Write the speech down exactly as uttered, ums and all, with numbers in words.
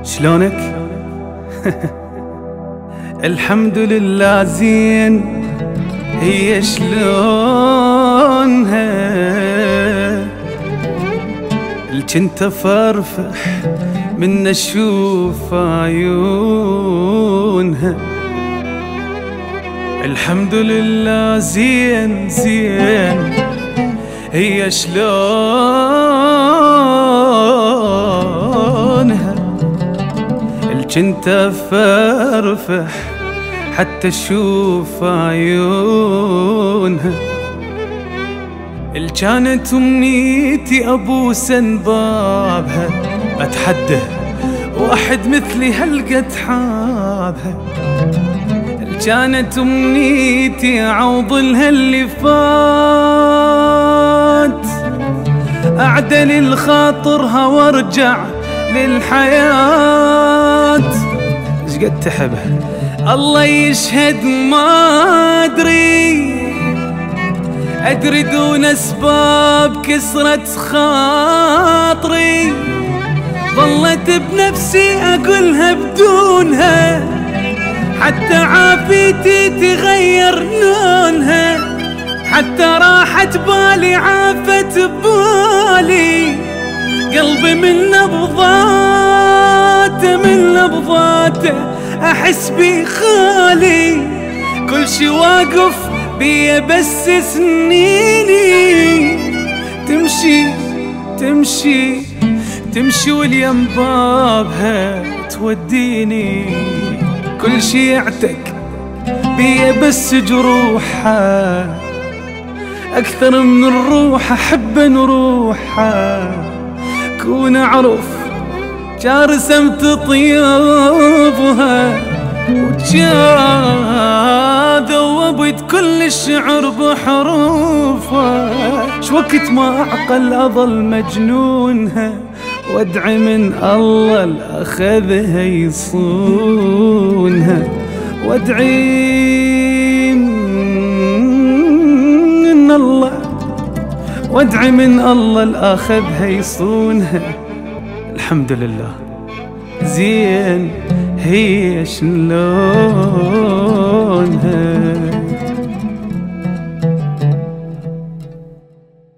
شلونك؟ الحمد لله زين. هي شلونها الجنت فرفح من اشوف عيونها. الحمد لله زين زين. هي شلونها الجنت فرفح حتى اشوف عيونها. الجانت امنيتي ابوس بابها، اتحدى واحد مثلي هلقت حابها. الجانت امنيتي اعوض لها اللي فات، اعدل الخاطرها وارجع للحياة. ايش قد تحبها الله يشهد، ما ادري ادري دون اسباب كسرت خاطري. ظلت بنفسي اقولها بدونها، حتى عافيتي تغير لونها. حتى راحت بالي عافت بالي، قلبي من نبضاته من نبضاته احس بي خالي. كل شي واقف بيا بس سنيني، تمشي تمشي تمشي واليم بابها توديني. كل شي يعتك بيا بس جروحها، اكثر من الروح احب نروحها. كون اعرف جا رسمت طيابها، وجا ذوبت كل الشعر بحروفها. شوقت ما اعقل اظل مجنونها، وادعي من الله الاخذها يصونها. وادعي من الله وادعي من الله الاخذها يصونها. الحمد لله زين. هي شلون